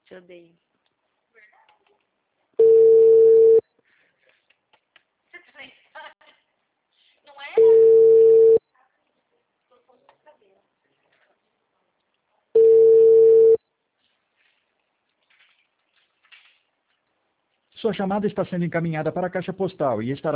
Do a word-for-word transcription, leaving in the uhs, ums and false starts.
Te odeio. Não é? Sua chamada está sendo encaminhada para a caixa postal e estará